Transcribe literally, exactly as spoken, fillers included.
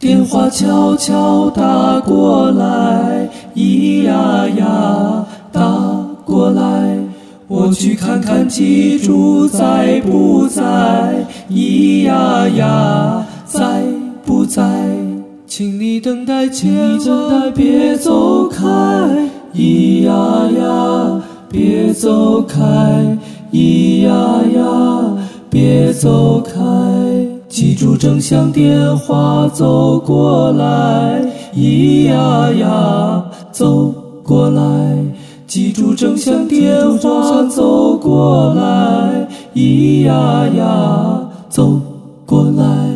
电话悄悄打过来，咿呀呀打过来，我去看看记住在不在，咿呀呀在不在，请你等待，请你等待，别走开，咿呀呀别走开，咿呀呀别走开，记住正向电话走过来，咿呀呀走过来，记住正向电话走过来，咿呀呀走过来。